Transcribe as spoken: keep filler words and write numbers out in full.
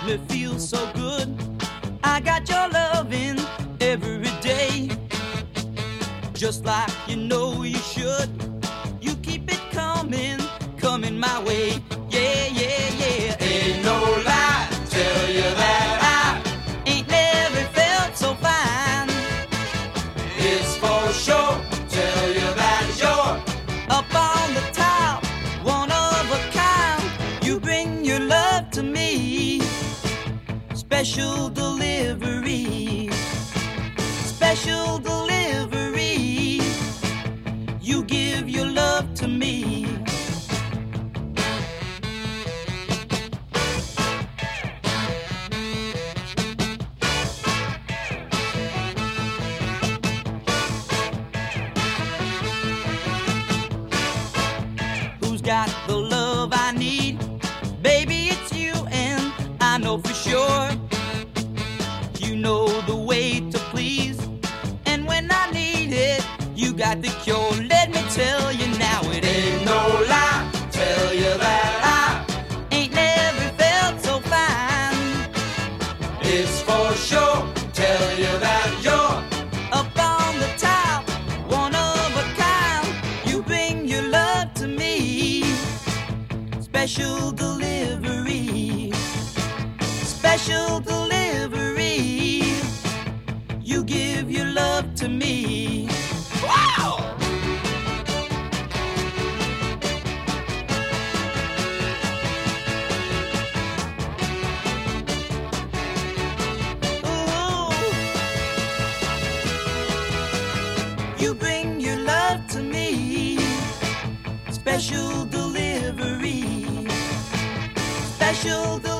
me feel so good. I got your loving every day, just like you know you should. You keep it coming, coming my way. Yeah, yeah, yeah. Ain't no lie, tell you that I ain't never felt so fine. It's for sure, tell you that you're up on the top, one of a kind. You bring your love to me, special delivery, special delivery. You give your love to me. Who's got the love I need? Baby, it's you, and I know for sure you know the way to please. And when I need it, you got the cure. Let me tell you now, it ain't no lie, tell you that I ain't never felt so fine. It's for sure, tell you that you're up on the top, one of a kind. You bring your love to me, special delivery, special delivery. You give your love to me. Wow! You bring your love to me, special delivery, special delivery.